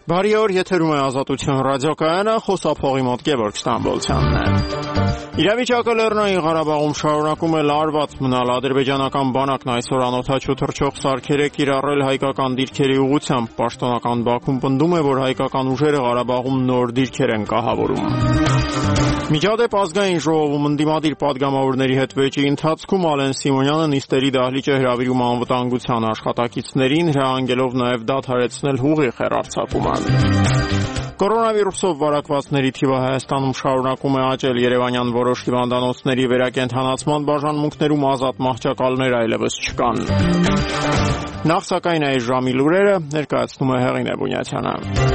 Բարի օր, եթերում է Ազատություն ռադիոկայանը, խոսափողի մոտ Գևորգ Ստամբոլցյանն է։ Իրավիճակը Լեռնային Ղարաբաղում շարունակում է լարված մնալ։ Ադրբեջանական բանակն այսօր անօդաչու թռչող սարքեր է կիրառել հայկական դիրքերի ուղղությամբ։ Պաշտոնական Բաքուն պնդում է, որ հայկական ուժերը Ղարաբաղում նոր դիրքեր են կահավորում։ Միջադեպ ազգային ժողովում ընդդիմադիր падգամավորների հետ վեճի ընթացքում Ալեն Սիմոնյանը նիստերի դահլիճ է հրավիրում անվտանգության աշխատակիցներին, հրահանգելով նաև դադարեցնել ուղիղ հեռարձակումը։ Կորոնավիրուսով վարակվածների թիվը Հայաստանում շարունակում է աճել։ Երևանյան որոշ հիվանդանոցների վերակենդանացման բաժանմունքներում ազատ մահճակալներ այլևս չկան։ Նախ սակայն այս ժամի լուրերը ներկայացնում է Հեղինե Բունյացյանը։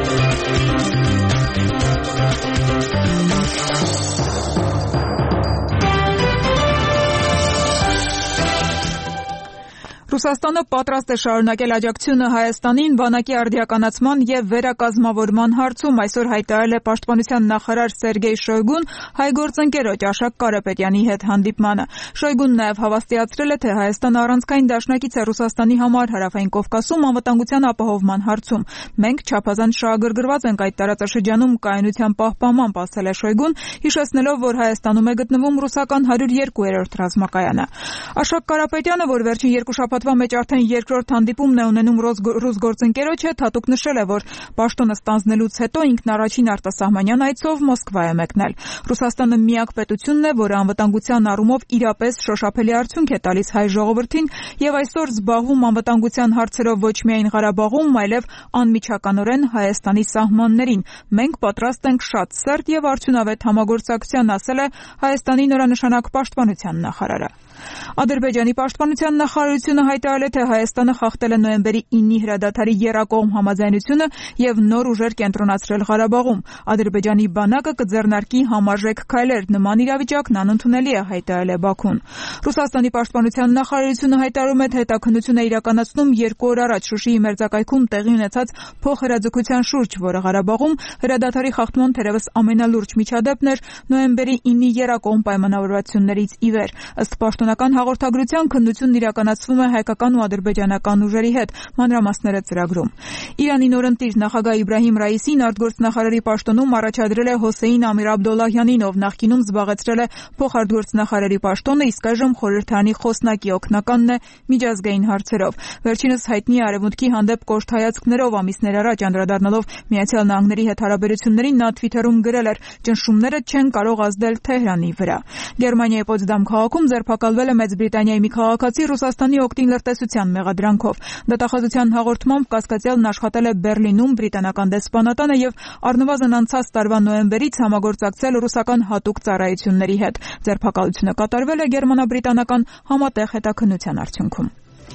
Ռուսաստանը պատրաստ է շարունակել աջակցությունը Հայաստանին բանակի արդիականացման եւ վերակազմավորման հարցում, այսօր հայտարարել է պաշտպանության նախարար Սերգեյ Շոյգուն հայ գործընկերոջ Աշակ Կարապետյանի հետ հանդիպմանը։ Շոյգուն նաեւ հավաստիացրել է, թե Հայաստանը առանցքային դաշնակից է Ռուսաստանի համար Հարավային Կովկասում անվտանգության ապահովման հարցում։ Մենք չափազանց շահագրգռված ենք այդ տարածաշրջանում կայունության պահպանմամբ, ասել է Շոյգուն, հիշեցնելով, որ Հայաստանում է գտնվում ռուսական 102-րդ ռազմակայանը։ Աշակ Կարապետյանը, որ վերջին երկու շաբաթվա մեջ արդեն երկրորդ հանդիպումն է ունենում ռուս գործընկերոջ հետ, հատուկ նշել է, որ պաշտոնը ստանձնելուց հետո ինքն առաջին արտասահմանյան այցով Մոսկվա է մեկնել։ Ռուսաստանը միակ պետությունն է, որը անվտանգության առումով իրապես շոշափելի արդյունք է տալիս հայ ժողովրդին եւ այսօր զբաղվում անվտանգության հարցերով ոչ միայն Ղարաբաղում, այլև անմիջականորեն Հայաստանի սահմաններին։ Մենք պատրաստ ենք շատ սերտ եւ արդյունավետ համագործակցության, ասել է Հայաստանի նորանշանակ պաշտպանության նախարարը։ Ադրբեջանի պաշտպանության նախարարությունը հայտարարել է, թե Հայաստանը խախտել է նոյեմբերի 9-ի հրադադարի եռակողմ համաձայնությունը եւ նոր ուժեր կենտրոնացրել Ղարաբաղում։ Ադրբեջանի բանակը կձեռնարկի համարժեք քայլեր, նման իրավիճակն անընդունելի է, հայտարարել է Բաքուն։ Ռուսաստանի պաշտպանության նախարարությունը հայտարարում է, թե հետաքննություն է իրականացնում 2 օր առաջ Շուշիի մերձակայքում տեղի ունեցած փոխհրաձգության շուրջ, որը Ղարաբաղում հրադադարի խախտման թերևս ամենալուրջ միջադեպն էր նոյեմբերի 9-ի եռակողմ պայմանավորվածություններից ի վեր։ Ըստ պաշտոնական հաղորդագրության քննությունն իրականացվում է հայկական ու ադրբեջանական ուժերի հետ, մանրամասները ծրագրում։ Իրանի նորընտիր նախագահ Իբրահիմ Ռայիսին արտգործնախարարի պաշտոնում առաջադրել է Հոսեյն Ամիր Աբդոլլահյանին, ով նախկինում զբաղեցրել է փոխարտգործնախարարի պաշտոնը, իսկ այժմ խորհրդարանի խոսնակի օգնականն է միջազգային հարցերով։ Վերջինս հայտնի է Արևմուտքի հանդեպ կոշտ հայացքներով, ամիսներ առաջ անդրադառնալով Միացյալ Նահանգների հետ հարաբերություններին նա Թվիթերում գրել էր. «Ճնշումները չեն կարող ազդել Թեհրանի վրա»։ Գերմանիայի Պոցդամ քաղաքում ձերբակալվել է Մեծ Բրիտանիայի մի քաղաքացի Ռուսաստանի օգտին լրտեսության մեղադրանքով։ Դատախազության հաղորդմամբ կասկածյալն աշխատել է Բեռլինում բրիտանական դեսպանատանը եւ առնվազն անցած տարվա նոյեմբերից համագործակցել ռուսական հատուկ ծառայությունների հետ։ Ձերբակալությունը կատարվել է գերմանա-բրիտանական համատեղ հետաքննության արդյունքում։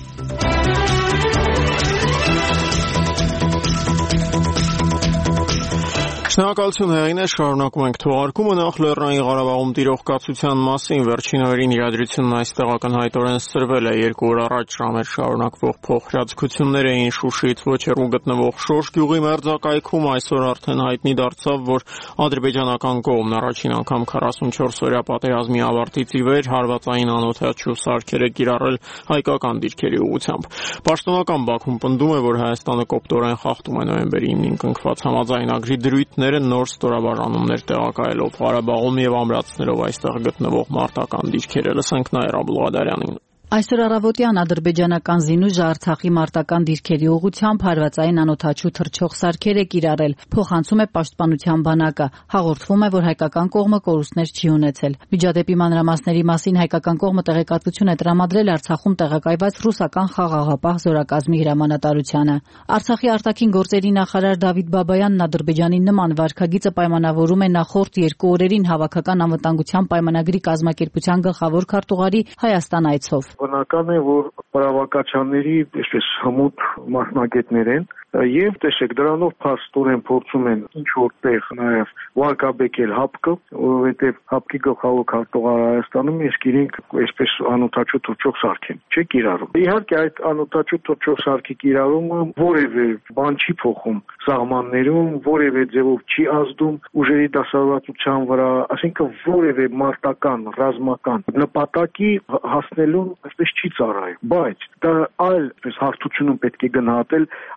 Շնորհակալություն Հեղինե, շարունակում ենք թողարկումը։ Նախ Լեռնային Ղարաբաղում տիրող կացության մասին վերջին օրերին իրադրությունն այստեղ ակնհայտորեն սրվել է։ 2 օր առաջ ժամեր շարունակվող փոխհրաձգություններ էին Շուշիից ոչ հեռու գտնվող Շոշ գյուղի մերձակայքում, այսօր արդեն հայտնի դարձավ, որ ադրբեջանական կողմն առաջին անգամ 44-օրյա պատերազմի ավարտից ի վեր հարվածային անօդաչու սարքեր է կիրառել հայկական դիրքերի ուղղությամբ։ Պաշտոնական Բաքուն պնդում է, որ Հայաստանը կոպտորեն խախտում է նոյեմբերի 9-ին կնքված համաձայնագրի դրույթները, նոր ստորաբաժանումներ տեղակայելով Ղարաբաղում եւ ամրացնելով այստեղ գտնվող մարտական դիրքերը։ Լսենք Նաիրա Բուլղադարյանին։ Այսօր առավոտյան ադրբեջանական զինուժը Արցախի մարտական դիրքերի ուղղությամբ հարվածային անօդաչու թռչող սարքեր է կիրառել, փոխանցում է պաշտպանության բանակը։ Հաղորդվում է, որ հայկական կողմը կորուստներ չի ունեցել։ Միջադեպի մանրամասների մասին հայկական կողմը տեղեկատվություն է տրամադրել Արցախում տեղակայված ռուսական խաղաղապահ զորակազմի հրամանատարությանը։ Արցախի արտաքին գործերի նախարար Դավիթ Բաբայանն Ադրբեջանի նման վարքագիծը պայմանավորում է նախորդ 2 օրերին հավաքական անվտանգության պայմանագրի կազմակերպության գլխավոր քարտուղարի Հայաստան այցով։ Բնական է, որ պարավակաչանների այսպես հմուտ մասնագետներ են եւ տեսեք դրանով փաստորեն փորձում են ինչ որտեղ նաեւ վարկաբեկել հապկը, որովհետեւ հապկի գլխավոր քարտուղարը Հայաստանում իսկ իրենք այսպես անօդաչու թռչող սարք են, չէ՞ կիրառում։ Իհարկե այդ անօդաչու թռչող սարքի կիրառումը որևէ բան չի փոխում սահմաններում, որևէ ձևով չի ազդում ուժերի դասավորվածության վրա, այսինքն որևէ մարտական, ռազմական նպատակի հասնելուն այսպես չի ծառայում, բայց դա այլ այսպես հարթությունում պետք է գնահատել այսպես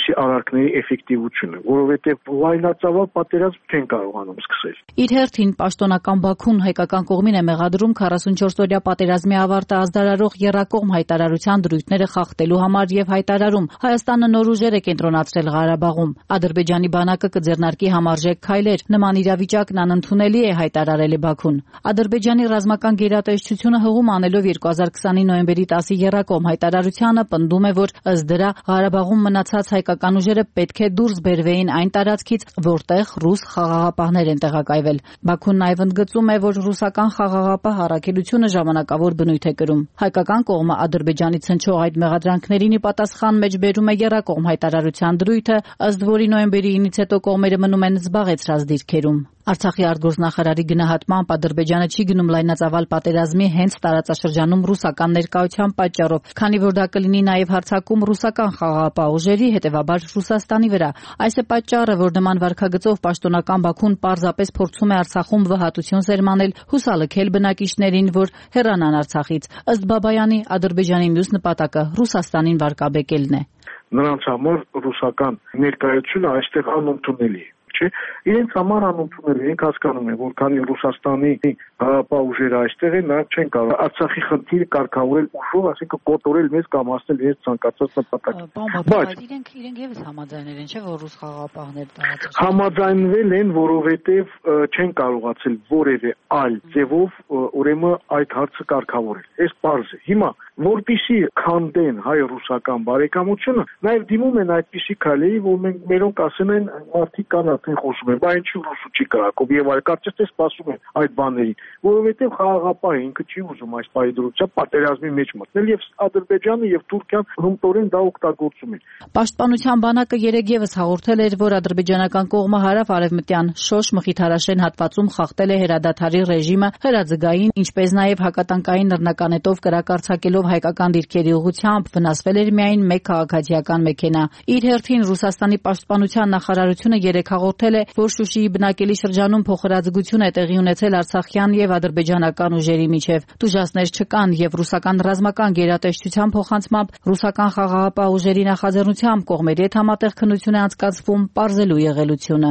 այդպիսի արարքների էֆեկտիվությունը, որովհետև լայնածավալ պատերազմ չեն կարողանում սկսել։ Իր հերթին պաշտոնական Բաքուն հայկական կողմին է մեղադրում 44-օրյա պատերազմի ավարտը ազդարարող եռակողմ հայտարարության դրույթները խախտելու համար եւ հայտարարում Հայաստանը նոր ուժեր է կենտրոնացրել Ղարաբաղում։ Ադրբեջանի բանակը կձեռնարկի համարժեք քայլեր։ Նման իրավիճակն անընդունելի է, հայտարարել է Բաքուն։ Ադրբեջանի ռազմական գերատեսչությունը հղում անելով 2020-ի նոյեմբերի 10-ի եռակողմ հայտարարությանը պնդում է, որ ըստ դրա Ղարաբաղում մնացած հայկական ուժերը պետք է դուրս բերվեին այն տարածքից, որտեղ ռուս խաղաղապահներ են տեղակայվել։ Բաքուն նաև ընդգծում է, որ ռուսական խաղաղապահ առաքելությունը ժամանակավոր բնույթ է կրում։ Հայկական կողմը Ադրբեջանից հնչող այդ մեղադրանքներին ի պատասխան մեջ բերում է եռակողմ հայտարարության դրույթը, ըստ որի նոյեմբերի 9-ից հետո կողմերը մնում են զբաղեցրած դիրքերում։ Արցախի արտգործնախարարի գնահատմամբ Ադրբեջանը չի գնում լայնածավալ պատերազմի հենց տարածաշրջանում ռուսական ներկայության պատճառով, քանի որ դա կլինի նաև հարձակում ռուսական խաղաղապահ ուժերի, հետևաբար Ռուսաստանի վրա։ Այս է պատճառը, որ նման վարքագծով պաշտոնական Բաքուն պարզապես փորձում է Արցախում վհատություն սերմանել, հուսալքել բնակիչներին, որ հեռանան Արցախից։ Ըստ Բաբայանի, Ադրբեջանի մյուս նպատակը Ռուսաստանին վարկաբեկելն է։ Նրանց համար ռուսական ներկայությունը այստեղ անընդունելի է։ Իրենց համար անընդունել են, հասկանում են, որ քանի Ռուսաստանի հրապարակ ուժերը այստեղ են, նրանք չեն կարող Արցախի խնդիրը կարգավորել ուժով, այսինքն կոտորել մեզ կամ հասնել իրենց ցանկացած նպատակին։ Բայց իրենք եւս համաձայնել են, չէ՞, որ ռուս խաղաղապահներ տարածաշրջանում համաձայնվել են, որովհետև չեն կարողացել որևէ այլ ձևով ուրեմն այդ հարցը կարգավորել։ Այս պարզ է։ Հիմա որպեսզի քանդեն հայ-ռուսական բարեկամությունը, նաև դիմում են այդպիսի քայլերի, որ մերոնք ասեն են մարդիկ կան արդեն խոսում են, բայց ինչու ռուսու չի կրակով եւ այլ կարծես թե սպասում են այդ բաներին, որովհետեւ խաղաղապահը ինքը չի ուզում այս պայդրությամբ պատերազմի մեջ մտնել եւ Ադրբեջանը եւ Թուրքիան հմտորեն դա օգտագործում են։ Պաշտպանության բանակը երեկ եւս հաղորդել էր, որ ադրբեջանական կողմը հարավ-արևմտյան Շոշ-Մխիթարաշեն հատվածում խախտել է հրադադարի ռեժիմը հրաձգային, ինչպես նաեւ հակատանկային նռնականետով կրակարցակելով հայկական դիրքերի ուղղությամբ, վնասվել էր միայն մեկ քաղաքացիական մեքենա։ Իր հերթին Ռուսաստանի պաշտպանության նախարարությունը երեկ հաղորդել է, որ Շուշիի բնակելի շրջանում փոխհրաձգություն է տեղի ունեցել արցախյան եւ ադրբեջանական ուժերի միջև։ Տուժածներ չկան եւ ռուսական ռազմական գերատեսչության փոխանցմամբ ռուսական խաղաղապահ ուժերի նախաձեռնությամբ կողմերի հետ համատեղ քննություն է անցկացվում պարզելու եղելությունը։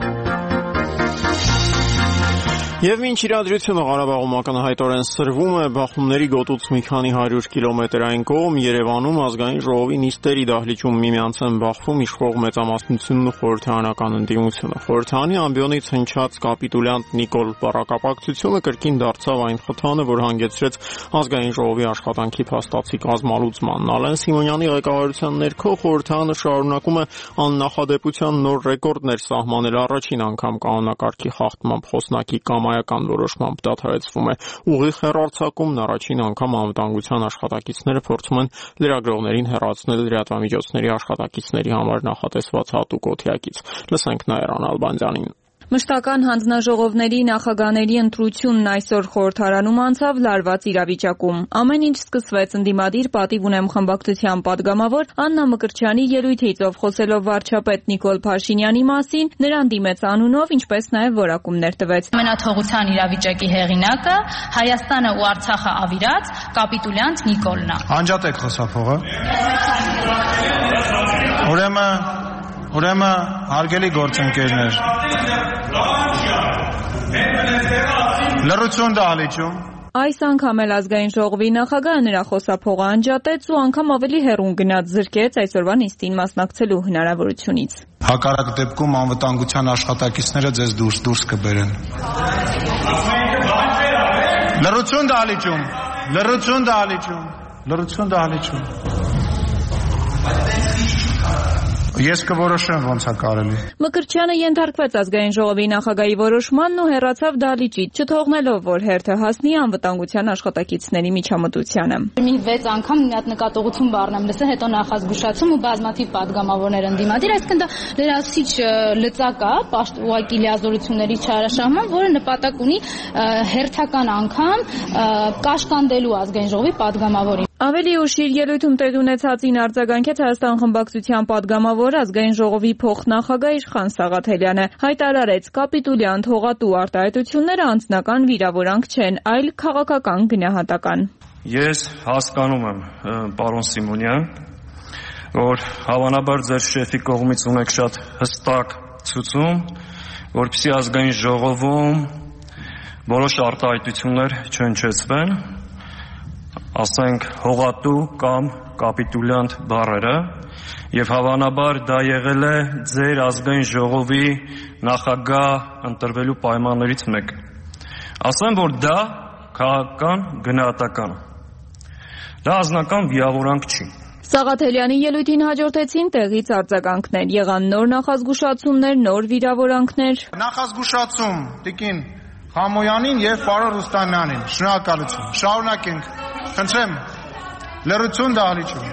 Եվ մինչ իրադրությունը Ղարաբաղում ակնհայտորեն սրվում է, բախումների գոտուց մի քանի 100 կիլոմետրային կողմ Երևանում ազգային ժողովի նիստերի դահլիճում միմյանց են բախվում իշխող մեծամասնությունն ու խորհրդարանական ընդդիմությունը։ Խորհրդարանի ամբիոնից հնչած կապիտուլյանտ Նիկոլ Պառակապակցությունը կրկին դարձավ այն խթանը, որ հանգեցրեց ազգային ժողովի աշխատանքի փաստացի կազմալուծման։ Ալեն Սիմոնյանի ղեկավարության ներքո խորհրդարանը շարունակում է աննախադեպության նոր ռեկորդներ սահմանել առաջին անգամ կանոնակարգի խախտմամբ խոսնակի կամայական որոշմամբ դադարեցվում է ուղիղ հեռարձակումն, առաջին անգամ անվտանգության աշխատակիցները փորձում են լրագրողներին հեռացնել լրատվամիջոցների աշխատակիցների համար նախատեսված հատուկ օթյակից։ Լսենք Նաիրան Ալբանդյանին։ Մշտական հանձնաժողովների նախագահների ընտրությունն այսօր խորհրդարանում անցավ լարված իրավիճակում։ Ամեն ինչ սկսվեց ընդդիմադիր պատիվ ունեմ խմբակցության падգամավոր Աննա Մկրտչյանի ելույթից, ով խոսելով վարչապետ Նիկոլ Փաշինյանի մասին, նրան դիմեց անունով, ինչպես նաև որակումներ տվեց։ Մենաթողության իրավիճակի հեղինակը Հայաստանը ու Արցախը ավիրած կապիտուլյանտ Նիկոլն է։ Անջատեք խոսափողը։ Ուրեմն հարգելի գործընկերներ, լռություն դահլիճում։ Այս անգամ էլ ազգային ժողովի նախագահը նրա խոսափողը անջատեց ու անգամ ավելի հեռուն գնաց, զրկեց այսօրվա նիստին մասնակցելու հնարավորությունից։ Հակառակ դեպքում անվտանգության աշխատակիցները ձեզ դուրս կբերեն։ Լռություն դահլիճում։ Լռություն դահլիճում։ Լռություն դահլիճում։ Ես կորոշեմ ոնց է կարելի։ Մկրտչյանը ենթարկվեց ազգային ժողովի նախագահի որոշմանն ու հեռացավ դահլիճից, չթողնելով, որ հերթը հասնի անվտանգության աշխատակիցների միջամտությանը։ Մի 6 անգամ մի հատ նկատողություն բառնեմ լսել, հետո նախազգուշացում ու բազմաթիվ падգամավորներ ընդդիմադիր, այսինքն դա լրացուցիչ լծակ է, ուղղակի լիազորությունների չարաշահման, որը նպատակ ունի հերթական անգամ կաշկանդելու ազգային ժողովի падգամավորին։ Ավելի ուշ իր ելույթում տեղի ունեցածին արձագանքեց Հայաստան խմբակցության падգամավոր ազգային ժողովի փոխնախագահ Իշխան Սաղաթելյանը, հայտարարեց կապիտուլյանտ հողատու արտահայտությունները անձնական վիրավորանք չեն, այլ քաղաքական գնահատական։ Ես հասկանում եմ, պարոն Սիմոնյան, որ հավանաբար ձեր շեֆի կողմից ունեք շատ հստակ ցուցում, որպեսզի ազգային ժողովում որոշ արտահայտություններ չհնչեցվեն, ասենք հողատու կամ կապիտուլյանտ բառերը, եւ հավանաբար դա եղել է ձեր ազգային ժողովի նախագահ ընտրվելու պայմաններից մեկը։ Ասեմ, որ դա քաղաքական գնահատական, դա անձնական վիավորանք չի։ Սաղաթելյանի ելույթին հաջորդեցին տեղից արձագանքներ, եղան նոր նախազգուշացումներ, նոր վիրավորանքներ։ Նախազգուշացում տիկին Խամոյանին եւ պարոն Ռուստամյանին, շնորհակալություն։ Շարունակենք։ Խնդրեմ, լրություն դահլիճում։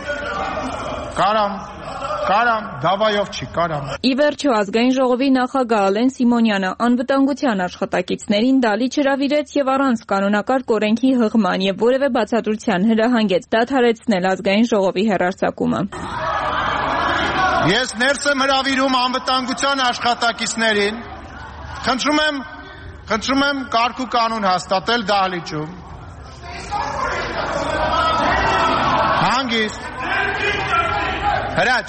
Կարամ, դավայով չի, կարամ։ Ի վերջո ազգային ժողովի նախագահ Ալեն Սիմոնյանը անվտանգության աշխատակիցներին դալի չհրավիրեց եւ առանց կանոնակարգ օրենքի հղման եւ որևէ բացատրության հրահանգեց դադարեցնել ազգային ժողովի հեռարձակումը։ Ես ներս եմ հրավիրում անվտանգության աշխատակիցներին։ Խնդրում եմ կարգ ու կանոն հաստատել դահլիճում։ Հանգիստ։ Հրաչ։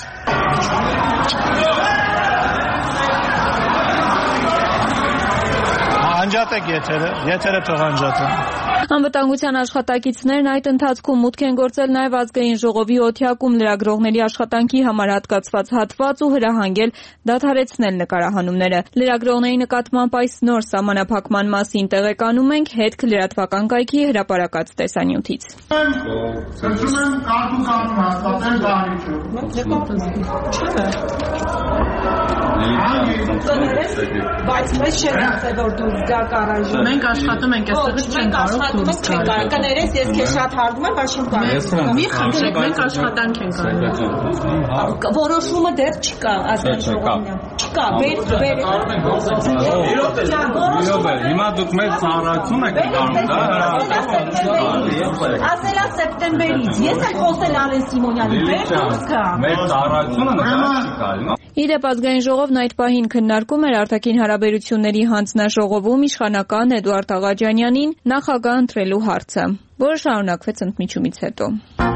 Անջատեք եթերը թող անջատեն։ Անվտանգության աշխատակիցներն այդ ընթացքում մուտք են գործել նաև ազգային ժողովի օթյակում լրագրողների աշխատանքի համար հատկացված հատված ու հրահանգել դադարեցնել նկարահանումները։ Լրագրողների նկատմամբ այս նոր սահմանափակման մասին տեղեկանում ենք հետք լրատվական կայքի հրապարակած տեսանյութից։ Խնդրում եմ կարգ ու կանոն հաստատել դահլիճում։ Բայց մեզ չեն ասել, որ դուրս գա կարաժում։ Մենք աշխատում ենք, այստեղից չեն կարող։ Կներես, ես քեզ շատ հարվում եմ, բայց չեմ կարող։ Մի խնդրեք, մենք աշխատանք ենք անում։ Որոշումը դեռ չկա, ազգային ժողովին։ Չկա, Հիմա դուք մեծ ծառայություն եք անում, դա ասելա սեպտեմբերից։ Ես եմ խոսել Ալեն Սիմոնյանի, դուրս գա։ Մեծ ծառայությունը նկատի չկա։ Իդեպ ազգային ժողովն այդ պահին քննարկում էր արտաքին հարաբերությունների հանձնաժողովում իշխանական Էդուարդ Աղաջանյանին նախագահ ընտրելու հարցը, որը շարունակվեց ընդմիջումից հետո։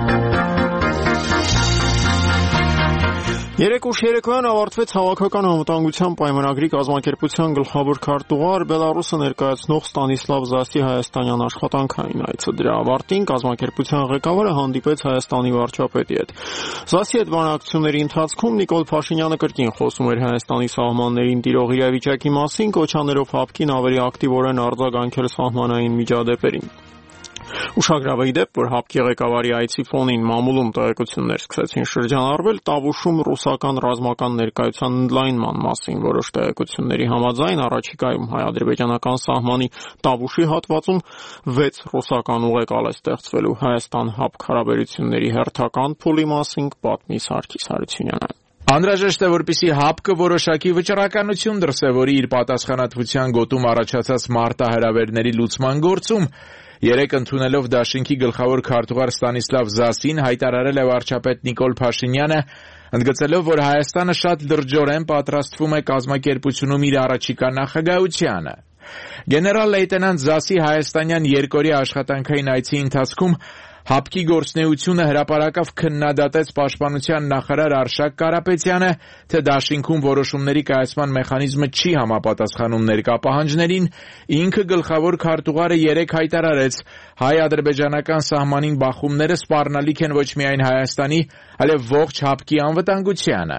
Երեկ ուշ երեկոյան ավարտվեց Հավաքական անվտանգության պայմանագրի կազմակերպության գլխավոր քարտուղար Բելարուսը ներկայացնող Ստանիսլավ Զասի հայաստանյան աշխատանքային այցը։ Դրա ավարտին կազմակերպության ղեկավարը հանդիպեց Հայաստանի վարչապետի հետ։ Զասի հետ բանակցությունների ընթացքում Նիկոլ Փաշինյանը կրկին խոսում էր Հայաստանի սահմաններին տիրող իրավիճակի մասին, կոչաներով ՀԱՊԿ-ին ավելի ակտիվորեն արձագանքել սահմանային միջադեպերին։ Ուշագրավ է ի դեպ, որ ՀԱՊԿ-ի ղեկավարի այցի ֆոնին մամուլում տեղեկություններ սկսեցին շրջանառվել Տավուշում ռուսական ռազմական ներկայության ընդլայնման մասին որոշ տեղեկությունների համաձայն առաջիկայում հայ-ադրբեջանական սահմանի Տավուշի հատվածում 6 ռուսական ուղեկալ է ստեղծվելու Հայաստան-ՀԱՊԿ հարաբերությունների հերթական փուլի մասին պատմի Սարգիս Հարությունյանը։ Անհրաժեշտ է, որպեսզի ՀԱՊԿ-ը որոշակի վճռականություն դրսևորի իր պատասխանատվության գոտում առաջացած մարտահրավերների լուծման գործում, երեկ ընդունելով դաշինքի գլխավոր քարտուղար Ստանիսլավ Զասին հայտարարել է վարչապետ Նիկոլ Փաշինյանը, ընդգծելով, որ Հայաստանը շատ լրջորեն պատրաստվում է կազմակերպությունում իր առաջիկա նախագահությանը։ Գեներալ լեյտենանտ Զասի հայաստանյան երկօրյա աշխատանքային այցի ընթացքում ՀԱՊԿ-ի գործունեությունը հրապարակավ քննադատեց պաշտպանության նախարար Արշակ Կարապետյանը, թե դաշինքում որոշումների կայացման մեխանիզմը չի համապատասխանում ներկա պահանջներին, ինքը գլխավոր քարտուղարը երեկ հայտարարեց, հայ-ադրբեջանական սահմանին բախումները սպառնալիք են ոչ միայն Հայաստանի, այլև ողջ ՀԱՊԿ-ի անվտանգությանը։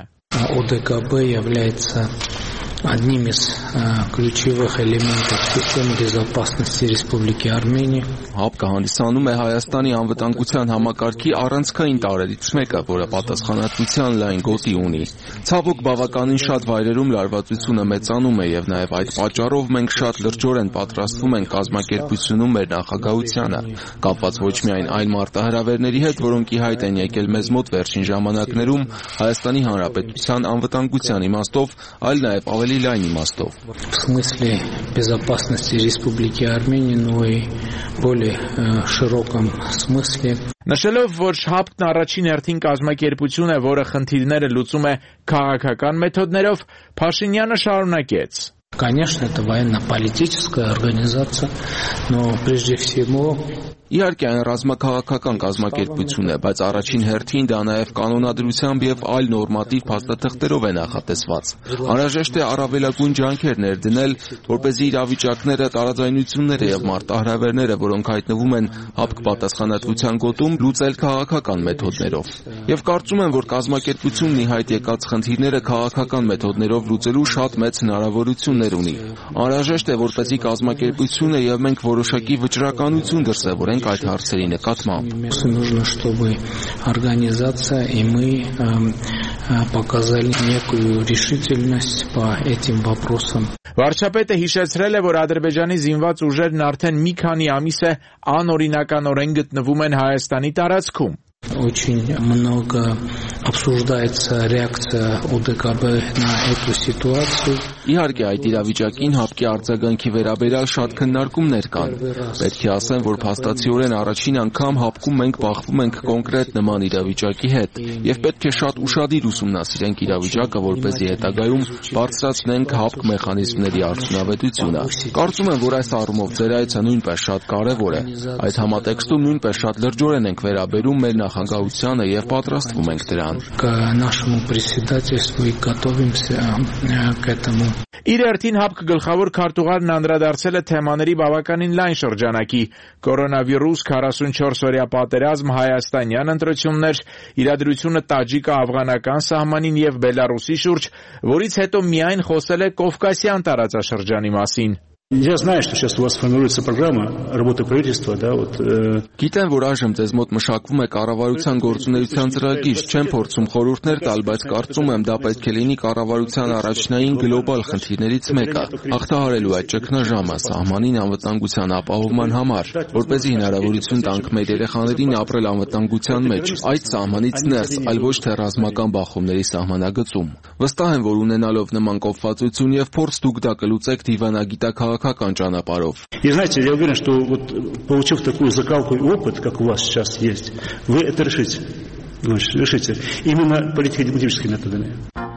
ОДКБ является одним из ключевых элементов системы безопасности Республики Армения. ՀԱՊԿ-ը հանդիսանում է Հայաստանի անվտանգության համակարգի առանցքային տարրերից մեկը, որը պատասխանատվության լայն գոտի ունի։ Ցավոք բավականին շատ վայրերում լարվածությունը մեծանում է եւ նաեւ այդ պատճառով մենք շատ լրջորեն պատրաստվում ենք կազմակերպությունում մեր նախագահությանը, կապված ոչ միայն այն մարտահրավերների հետ, որոնք ի հայտ են եկել մեզ մոտ վերջին ժամանակներում Հայաստանի Հանրապետության անվտանգության իմաստով, այլ նաեւ ավելի լայն իմաստով։ В смысле безопасности Республики Армения, но и более широком смысле. Նշելով, որ ՀԱՊԿ-ն առաջին հերթին կազմակերպություն է, որը խնդիրները լուծում է քաղաքական մեթոդներով, Փաշինյանը շարունակեց. Конечно, это военно-политическая организация, но прежде всего Իհարկե այն ռազմաքաղաքական կազմակերպություն է, բայց առաջին հերթին դա նաև կանոնադրությամբ եւ այլ նորմատիվ փաստաթղթերով է նախատեսված։ Անհրաժեշտ է առավելագույն ջանքեր ներդնել, որպեսզի իրավիճակները, տարաձայնությունները եւ մարտահրավերները, որոնք հայտնվում են ՀԱՊԿ պատասխանատվության գոտում, լուծել քաղաքական մեթոդներով։ Եվ կարծում եմ, որ կազմակերպությունն ի հայտ եկած խնդիրները քաղաքական մեթոդներով լուծելու շատ մեծ հնարավորություններ ունի։ Անհրաժեշտ է, որպեսզի կազմակերպությունը եւ մենք որոշակի վճռականություն դրսեւորենք այդ հարցերի նկատմամբ։ Нужно, чтобы организация и мы показали некую решительность по этим вопросам. Վարչապետը հիշեցրել է, որ Ադրբեջանի զինված ուժերն արդեն մի քանի ամիս է անօրինականորեն գտնվում են Հայաստանի տարածքում։ Очень много обсуждается реакция ОДКБ на эту ситуацию. Իհարկե այդ իրավիճակին ՀԱՊԿ-ի արձագանքի վերաբերյալ շատ քննարկումներ կան։ Պետք է ասեմ, որ փաստացիորեն առաջին անգամ ՀԱՊԿ-ում մենք բախվում ենք կոնկրետ նման իրավիճակի հետ եւ պետք է շատ ուշադիր ուսումնասիրենք իրավիճակը, որպեսզի հետագայում բարձրացնենք ՀԱՊԿ մեխանիզմների արդյունավետությունը։ Կարծում եմ, որ այս առումով ձեր այցը նույնպես շատ կարեւոր է։ Այդ համատեքստում նույնպես շատ լրջորեն ենք վերաբերում մեր նախագահությանը եւ պատրաստվում ենք դրան։ К нашему председательству и готовимся к этому. Իր հերթին ՀԱՊԿ գլխավոր քարտուղարն անդրադարձել է թեմաների բավականին լայն շրջանակի՝ կորոնավիրուս, 44-օրյա պատերազմ, հայաստանյան ընտրություններ, իրադրությունը տաջիկ-աֆղանական սահմանին եւ Բելարուսի շուրջ, որից հետո միայն խոսել է Կովկասյան տարածաշրջանի մասին։ Я знаю, что сейчас у вас формируется программа работы правительства, да, вот. Գիտեմ, որ այժմ ձեզ մոտ մշակվում է կառավարության գործունեության ծրագիր, չեմ փորձում խորհուրդներ տալ, բայց կարծում եմ դա պետք է լինի կառավարության առաջնային գլոբալ խնդիրներից մեկը՝ հաղթահարելու այդ ճգնաժամը սահմանին անվտանգության ապահովման համար, որպեսզի հնարավորություն տանք մեր երեխաներին ապրել անվտանգության մեջ, այդ сահմանից ներս, այլ ոչ թե ռազմական բախումների սահմանագծում։ Վստահ եմ, որ ունենալով нման կողվածություն եւ փորձ դուք դա կլուծեք դիվանագիտական ճանապարհով։ И знаете, я уверен, что вот получив такую закалку и опыт, как у вас сейчас есть, вы это решите. Решите. Именно политико-дипломатическими методами.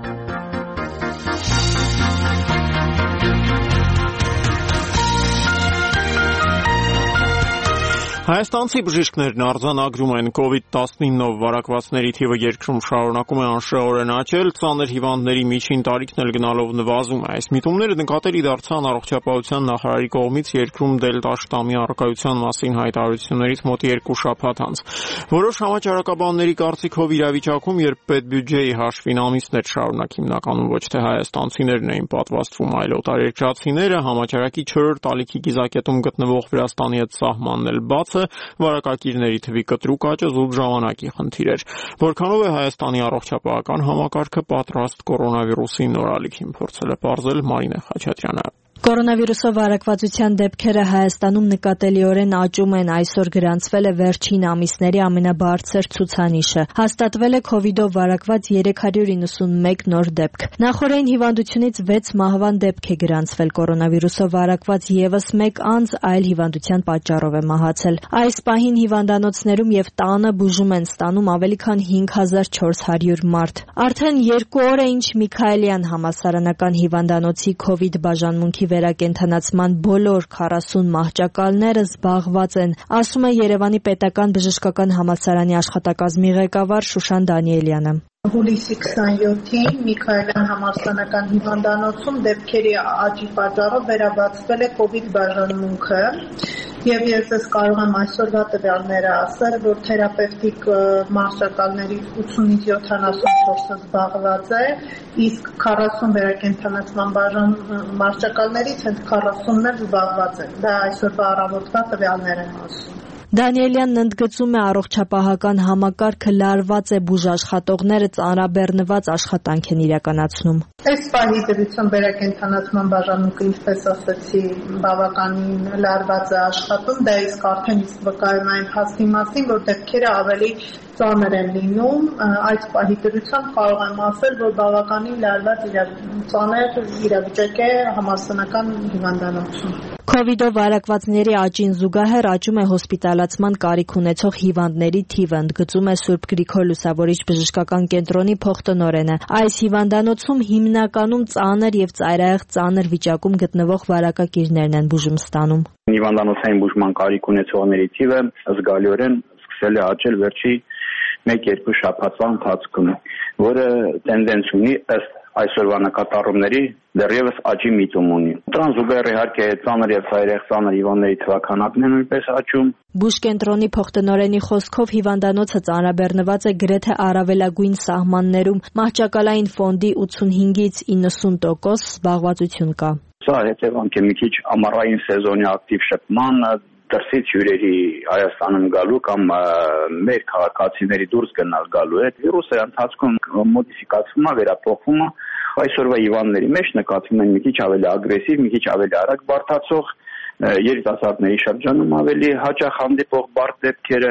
Հայաստանցի բժիշկներն արձանագրում են COVID-19-ով վարակվածների թիվը երկրում շարունակում է անշեղորեն աճել, ծանր հիվանդների միջին տարիքն էլ գնալով նվազում է։ Այս միտումները նկատելի դարձան առողջապահության նախարարի կողմից երկրում դելտա շտամի առկայության մասին հայտարարություններից մոտ 2 շաբաթ անց։ Որոշ համաճարակաբանների կարծիքով իրավիճակում, երբ պետբյուջեի հաշվին ամիսներ շարունակ հիմնականում ոչ թե հայաստանցիներն էին պատվաստվում, այլ օտարերկրացիները, համաճարակի 4-րդ ալիքի կիզակետում գտնվող Վրաստանի հետ սահմանն էլ բաց վարակակիրների թվի կտրուկ աճը զուտ ժամանակի խնդիր էր։ Որքանով է Հայաստանի առողջապահական համակարգը պատրաստ կորոնավիրուսի նոր ալիքին, փորձել է պարզել Մարինե Խաչատրյանը։ Կորոնավիրուսով վարակվածության դեպքերը Հայաստանում նկատելիորեն աճում են, այսօր գրանցվել է վերջին ամիսների ամենաբարձր ցուցանիշը։ Հաստատվել է COVID-ով վարակված 391 նոր դեպք։ Նախորդային հիվանդությունից 6 մահվան դեպք է գրանցվել, կորոնավիրուսով վարակված եւս 1 անձ այլ հիվանդության պատճառով է մահացել։ Այս պահին հիվանդանոցներում եւ տանը բուժում են ստանում ավելի քան 5400 մարդ։ Արդեն 2 օր է ինչ Միքայելյան համալսարանական հիվանդանոցի COVID բաժանմունքի վերակենդանացման բոլոր 40 մահճակալները զբաղված են, ասում է Երևանի պետական բժշկական համալսարանի աշխատակազմի ղեկավար Շուշան Դանիելյանը։ Հուլիսի 27-ին Միքայելյան համալսարանական հիվանդանոցում դեպքերի աճի պատճառով վերաբացվել է COVID բաժանմունքը եւ ես կարող եմ այսօրվա տվյալները ասել, որ թերապևտիկ մահճակալների 80-ից 74-ը զբաղված է, իսկ 40 վերակենդանացման մահճակալներից հենց 40-ն էլ զբաղված է։ Դա այսօրվա առավոտվա տվյալներ են ասում։ Դանիելյանն ընդգծում է առողջապահական համակարգը լարված է, բուժաշխատողները ծանրաբեռնված աշխատանք են իրականացնում։ Այս պահի դրությամբ վերակենդանացման բաժանմունքը, ինչպես ասացի, բավականին լարված է աշխատում, դա իսկ արդեն իսկ վկայում այն փաստի մասին, որ դեպքերը ավելի ծանր են լինում, այդ պահի դրությամբ կարող եմ ասել, որ բավականին լարված ծանր իրավիճակ է համալսարանական հիվանդանոցում։ Քովիդով վարակվածների աճին զուգահեռ աճում է հոսպիտալացման կարիք ունեցող հիվանդների թիվը, ընդգծում է Սուրբ Գրիգոր Լուսավորիչ բժշկական կենտրոնի փոխտնօրենը։ Այս հիվանդանոցում հիմնականում ծանր եւ ծայրահեղ ծանր վիճակում գտնվող վարակակիրներն են բուժում ստանում։ Հիվանդանոցային բուժման կարիք ունեցողների թիվը զգալիորեն սկսել է աճել վերջի 1-2 շաբաթվա ընթացքում, որը տենդենս ունի ըստ այսօրվա նկատառումների դեռևս աճի միտում ունի։ Դրան զուգահեռ իհարկե ծանր եւ ծայրահեղ ծանր հիվանդների թվաքանակն է նույնպես աճում։ Բուժկենտրոնի փոխտնօրենի խոսքով հիվանդանոցը ծանրաբեռնված է գրեթե առավելագույն սահմաններում, մահճակալային ֆոնդի 85-ից 90% զբաղվածություն կա։ Սա հետևանք է մի քիչ ամառային սեզոնի ակտիվ շփման, դրսից հյուրերի Հայաստանում գալու կամ մեր քաղաքացիների դուրս գնալու հետ վիրուսը ընթացքում մոդիֆիկացվում է, վերափոխվում է։ Այսօրվա հիվանդների մեջ նկատվում են մի քիչ ավելի ագրեսիվ, մի քիչ ավելի արագ բարդացող, երիտասարդների շրջանում ավելի հաճախ հանդիպող բարդ դեպքերը։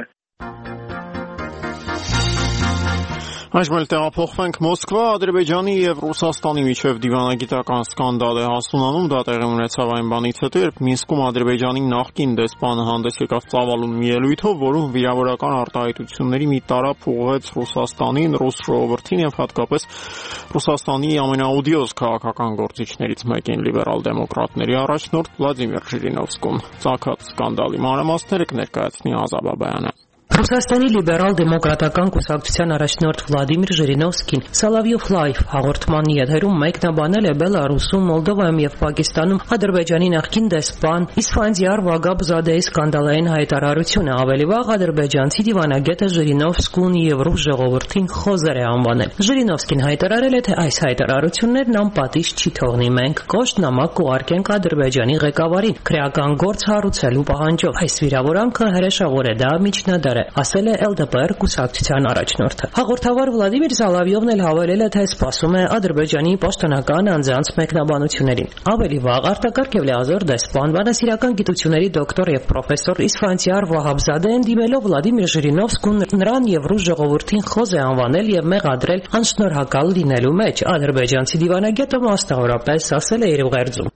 Այժմ էլ տեղափոխվենք Մոսկվա, Ադրբեջանի եւ Ռուսաստանի միջև դիվանագիտական սկանդալ է հասունանում, դա տեղի ունեցավ այն բանից հետո, երբ Մինսկում Ադրբեջանի նախկին դեսպանը հանդես եկավ ծավալուն մի ելույթով, որում վիրավորական արտահայտությունների մի տարափ ուղղեց Ռուսաստանին, ռուս ժողովրդին եւ հատկապես Ռուսաստանի ամենաօդիոզ քաղաքական գործիչներից մեկին լիբերալ դեմոկրատների առաջնորդ Վլադիմիր Ժիրինովսկուն։ Ծագած սկանդալի մանրամասները կներկայացնի Ազաբ Աբայանը։ Ռուսաստանի լիբերալ դեմոկրատական կուսակցության առաջնորդ Վլադիմիր Ժիրինովսկին Սալավյով լայվ հաղորդման եթերում մեկնաբանել է Բելարուսում, Մոլդովայում եւ Պակիստանում Ադրբեջանի նախկին դեսպան Իսֆանդիար Վագաբզադեի սկանդալային հայտարարությունը։ Ավելի վաղ ադրբեջանցի դիվանագետը Ժիրինովսկուն եւ ռուս ժողովրդին խոզեր է անվանել։ Ժիրինովսկին հայտարարել է, թե այս հայտարարություններն անպատիժ չի թողնի, մենք կոշտ նամակ կուղարկենք Ադրբեջանի ղեկավարին քրեական գործ հարուցելու պահանջով։ Այս վիրավորանքը հրեշավոր է, դա միջնադար ասել է ԼԴՊ կուսակցության առաջնորդը։ Հաղորդավար Վլադիմիր Սալավյովն էլ հավելել է, թե սպասում է Ադրբեջանի պաշտոնական անձանց մեկնաբանություններին։ Ավելի վաղ արտակարգ եւ լիազոր դեսպան, բանասիրական գիտությունների դոկտոր եւ պրոֆեսոր Իսֆանդիար Վահաբզադեն դիմելով Վլադիմիր Ժիրինովսկուն նրան եւ ռուս ժողովրդին խոզ է անվանել եւ մեղադրել անշնորհակալ լինելու մեջ։ Ադրբեջանցի դիվանագետը մասնավորապես ասել է իր ուղերձում.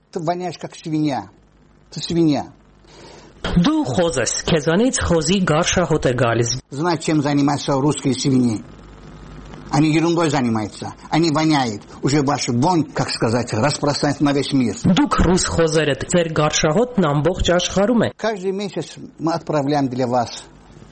Դու խոզ ես, քեզանից խոզի գարշահոտ է գալիս։ Знать, чем занимаются русские свиньи. Они ерундой занимаются. Они воняют. Уже ваша вонь, как сказать, распространяется на весь мир. Դուք ռուս խոզեր եք, ձեր գարշահոտն ամբողջ աշխարհում է։ Каждый месяц мы отправляем для вас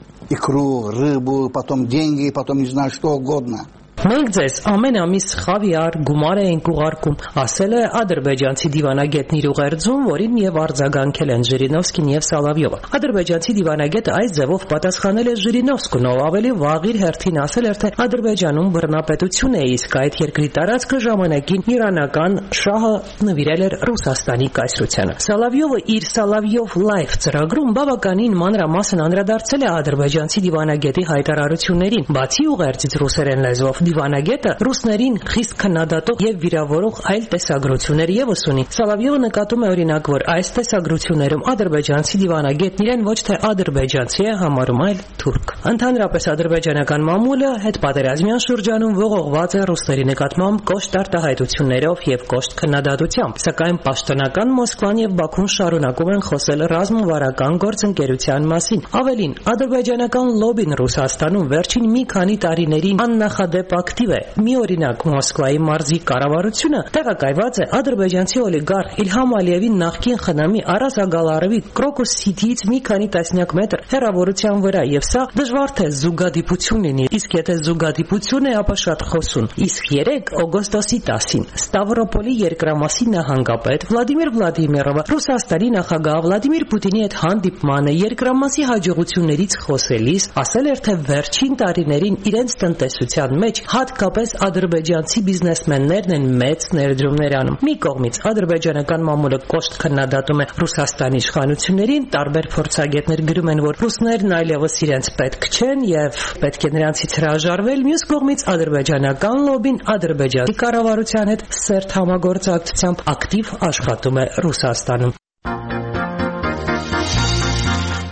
икру, рыбу, потом деньги, потом не знаю что угодно. Մենք ձեզ ամեն ամիս խավիար, գումար ենք ուղարկում, ասել է ադրբեջանցի դիվանագետն իր ուղերձում, որին եւ արձագանքել են Ժիրինովսկին եւ Սալավյովը։ Ադրբեջանցի դիվանագետը այս ձևով պատասխանել է Ժիրինովսկուն, ով ավելի վաղ իր հերթին ասել էր, թե Ադրբեջանում բռնապետություն է, իսկ այդ երկրի տարածքը ժամանակին իրանական շահը նվիրել էր Ռուսաստանի կայսրությանը։ Սալավյովը իր Սալավյով լայվ ծրագրում բավականին մանրամասն անդրադարձել է ադրբեջանցի դիվանագետի հայտարարություններին, բացի ուղերձից ռուսերեն լեզվով դիվանագետը ռուսներին խիստ քննադատող եւ վիրավորող այլ տեսագրություններ եւս ունի։ Սալավյովը նկատում է օրինակ, որ այս տեսագրություններում ադրբեջանցի դիվանագետն իրեն ոչ թե ադրբեջանցի է համարում, այլ թուրք։ Ընդհանրապես ադրբեջանական մամուլը հետպատերազմյան շրջանում ողողված է ռուսների նկատմամբ կոշտ արտահայտություններով եւ կոշտ քննադատությամբ, սակայն պաշտոնական Մոսկվան եւ Բաքուն շարունակում են խոսել ռազմավարական գործընկերության մասին։ Ավելին, ադրբեջանական լոբին Ռուսաստանում վերջին մի քանի տարիներին աննախադեպ ակտիվ է։ Մի օրինակ Մոսկվայի մարզի կառավարությունը տեղակայված է ադրբեջանցի օլիգարխ Իլհամ Ալիևի նախկին խնամի Արաս Ագալարովի Կրոկուս Սիթիից մի քանի տասնյակ մետր հեռավորության վրա, եւ սա դժվար թե զուգադիպություն լինի, իսկ եթե զուգադիպություն է, ապա շատ խոսուն։ Իսկ 3 օգոստոսի 10-ին Ստավրոպոլի երկրամասի նահանգապետ Վլադիմիր Վլադիմիրովը Ռուսաստանի նախագահ Վլադիմիր Պուտինի հետ հանդիպմանը երկրամասի հաջողություններից խոսելիս ասել էր, թե վերջին տարիներին իրենց տնտեսության մեջ հատկապես ադրբեջանցի բիզնեսմեններն են մեծ ներդրումներ անում։ Մի կողմից ադրբեջանական մամուլը կոշտ քննադատում է Ռուսաստանի իշխանություններին, տարբեր փորձագետներ գրում են, որ ռուսներն այլևս իրենց պետք չեն եւ պետք է նրանցից հրաժարվել, մյուս կողմից ադրբեջանական լոբին ադրբեջանի կառավարության հետ սերտ համագործակցությամբ ակտիվ աշխատում է Ռուսաստանում։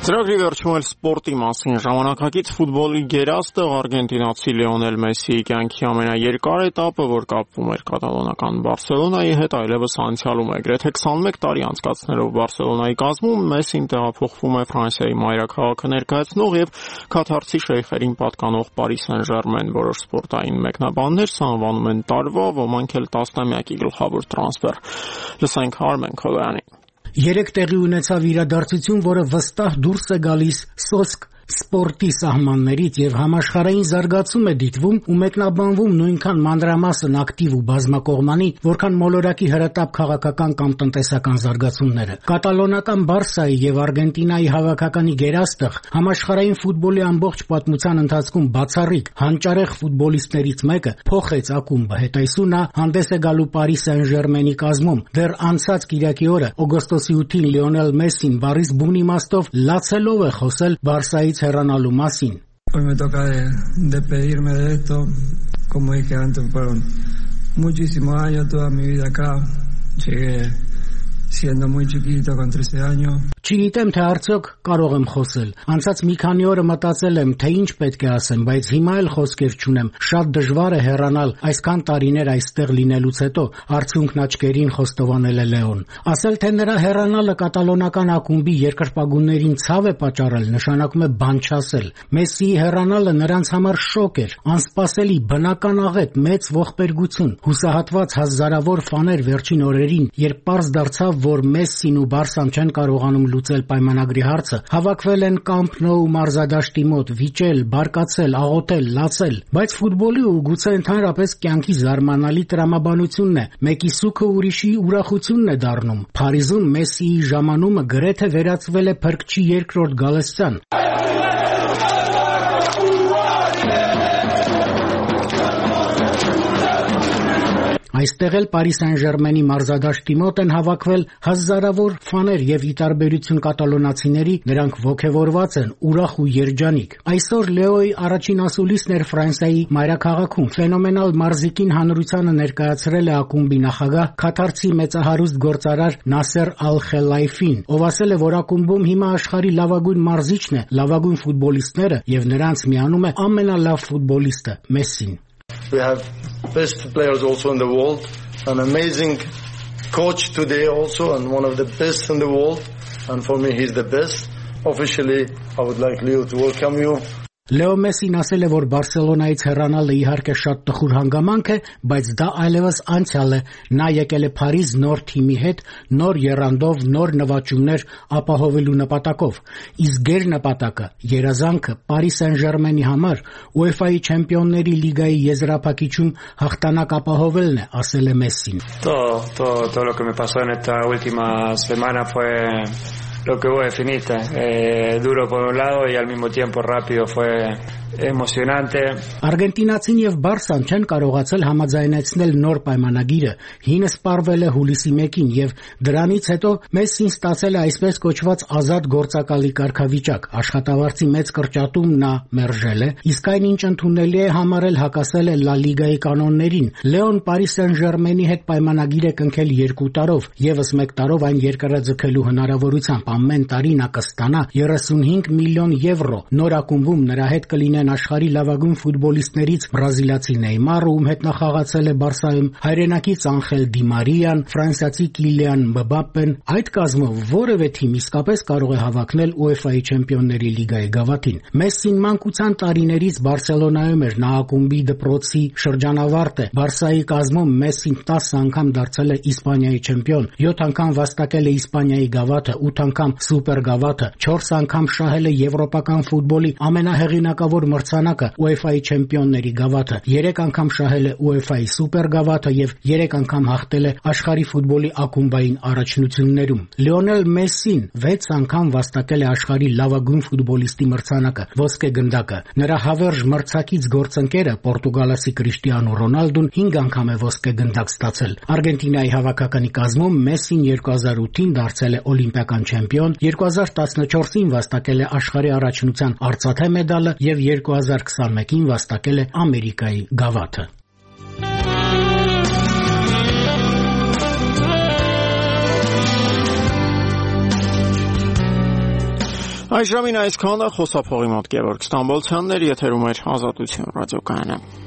Ծրագրի վերջում էլ սպորտի մասին ժամանակակից ֆուտբոլի գերաստղ արգենտինացի Լիոնել Մեսսիի կյանքի ամենաերկար էտապը, որ կապվում էր կատալոնական Բարսելոնայի հետ, այլևս անցյալում է։ Գրեթե 21 տարի անցկացնելով Բարսելոնայի կազմում Մեսսին տեղափոխվում է Ֆրանսիայի մայրաքաղաքը ներկայացնող եւ քաթարցի շեյխերին պատկանող Paris Saint-Germain, որոշ սպորտային մեկնաբաններ անվանում են տարվա, ոմանք էլ տասնամյակի գլխավոր տրանսֆեր։ Լսենք Արմեն Քոլոյանին։ Երեք տեղի ունեցավ իրադարձություն, որը վստահ դուրս է գալիս սոսկ սպորտի սահմաններից եւ համաշխարհային զարգացում է դիտվում ու մեկնաբանվում նույնքան մանրամասն ակտիվ ու բազմակողմանի, որքան մոլորակի հրատապ քաղաքական կամ տնտեսական զարգացումները։ Կատալոնական Բարսայի եւ Արգենտինայի հավաքականի գերաստղ համաշխարհային ֆուտբոլի ամբողջ պատմության ընթացքում բացառիկ հանճարեղ ֆուտբոլիստներից մեկը փոխեց ակումբը, հետայսու նա հանդես է գալու Paris Saint-Germain-ի կազմում։ Դեռ անցած կիրակի օրը օգոստոսի 8-ին Լիոնել Մեսսին բառից բուն իմաստով լացելով է խոսել Բարսայի հեռանալու մասին։ Hoy me toca despedirme de esto, como dije antes, fueron muchísimos años, toda mi vida acá. Llegué siendo muy chiquito, con 13 años. Չգիտեմ, թե արդյոք կարող եմ խոսել։ Անցած մի քանի օրը մտածել եմ, թե ինչ պետք է ասեմ, բայց հիմա էլ խոսքեր չունեմ։ Շատ դժվար է հեռանալ այսքան տարիներ այստեղ լինելուց հետո, արդյունքն աչքերին խոստովանել է Լեոն։ Ասել, թե նրա հեռանալը կատալոնական ակումբի երկրպագուներին ցավ է պատճառել, նշանակում է բան չասել։ Մեսսիի հեռանալը նրանց համար շոկ էր, անսպասելի, բնական աղետ, մեծ ողբերգություն։ Հուսահատված հազարավոր ֆաներ վերջին օրերին, երբ պարզ դարձավ, որ Մեսսին ու Բարսան չեն կարողանում լուծել պայմանագրի հարցը, հավաքվել են Camp Nou մարզադաշտի մոտ, վիճել, բարկացել, աղոթել, լացել, բայց ֆուտբոլի ու գուցե ընդհանրապես կյանքի զարմանալի տրամաբանությունն է, մեկի սուքը ուրիշի ուրախությունն է դառնում։ Փարիզում Մեսսիի ժամանումը գրեթե վերածվել է փրկչի երկրորդ գալստյան։ Այստեղ էլ Paris Saint-Germain-ի մարզադաշտի մոտ են հավաքվել հազարավոր ֆաներ եւ ի տարբերություն կատալոնացիների նրանք ոգևորված են, ուրախ ու երջանիկ։ Այսօր Լեոյի առաջին ասուլիսն էր Ֆրանսիայի մայրաքաղաքում։ Ֆենոմենալ մարզիկին հանրությանը ներկայացրել է ակումբի նախագահ քաթարցի մեծահարուստ գործարար Նասեր Ալ-Խելայֆին, ով ասել է, որ ակումբում հիմա աշխարհի լավագույն մարզիչն է, լավագույն ֆուտբոլիստները եւ նրանց միանում է ամենալավ ֆուտբոլիստը Մեսսին։ We have best players also in the world, an amazing coach today also, and one of the best in the world, and for me he's the best. Officially, I would like Leo to welcome you. Լեո Մեսին ասել է, որ Բարսելոնայից հեռանալը իհարկե շատ տխուր հանգամանք է, բայց դա այլևս անցյալ է։ Նա եկել է Փարիզ նոր թիմի հետ, նոր եռանդով, նոր նվաճումներ ապահովելու նպատակով։ Իսկ գեր նպատակը, երազանքը Paris Saint-Germain-ի համար UEFA-ի Չեմպիոնների լիգայի եզրափակիչում հաղթանակ ապահովելն է, ասել է Մեսին։ Todo lo que me pasó en esta última semana fue lo que vos definiste, duro por un lado y al mismo tiempo rápido, fue emocionante. Արգենտինացին եւ Բարսան չեն կարողացել համաձայնեցնել նոր պայմանագիրը։ Հինը սպառվել է հուլիսի 1-ին եւ դրանից հետո Մեսսին ստացել է այսպես կոչված ազատ գործակալի կարգավիճակ։ Աշխատավարձի մեծ կրճատում նա մերժել է, իսկ այն ինչ ընդունելի է համարել հակասել է Լա Լիգայի կանոններին։ Լեոն Paris Saint-Germain-ի հետ պայմանագիր է կնքել 2 տարով, եւս 1 տարով այն երկարաձգելու հնարավորությամբ ամեն տարի նա կստանա 35 միլիոն եվրո։ Նոր ակումբում նրա հետ կլինեն աշխարհի լավագույն ֆուտբոլիստներից բրազիլացի Նեյմարը, ում հետ նա խաղացել է Բարսայում, հայրենակից Անխել Դի Մարիան, ֆրանսիացի Կիլիան Մբապեն։ Այդ կազմով որևէ թիմ իսկապես կարող է հավակնել UEFA-ի Չեմպիոնների լիգայի գավաթին։ Մեսսին մանկության տարիներից Բարսելոնայում էր, նա ակումբի դպրոցի շրջանավարտ է։ Բարսայի կազմում Մեսսին 10 անգամ դարձել է Իսպանիայի չեմպիոն, 7 անգամ վաստակել է Իսպանիայի գավաթը, 8 անգամ սուպեր գավաթը, 4 անգամ շահել է եվրոպական ֆուտբոլի ամենահեղինակավոր մրցանակը UEFA-ի Չեմպիոնների գավաթը, 3 անգամ շահել է UEFA-ի սուպեր գավաթը եւ 3 անգամ հաղթել է աշխարհի ֆուտբոլի ակումբային առաջնություններում։ Լիոնել Մեսսին 6 անգամ վաստակել է աշխարհի լավագույն ֆուտբոլիստի մրցանակը՝ ոսկե գնդակը։ Նրա հավերժ մրցակից գործընկերը Պորտուգալացի Կրիշտիանո Ռոնալդուն 5 անգամ է ոսկե գնդակ ստացել։ Արգենտինայի հավաքականի կազմում Մեսսին 2008-ին դարձել է օլիմպիական չեմպիոն, 2014-ին վաստակել է աշխարհի առաջնության արծաթե մեդալը եւ 2021-ին վաստակել է Ամերիկայի գավաթը։ Այժմին այսքանը խոսափողի մոտ Գևորգ Ստամբոլցյանն էր, եթերում էր Ազատություն ռադիոկայանը։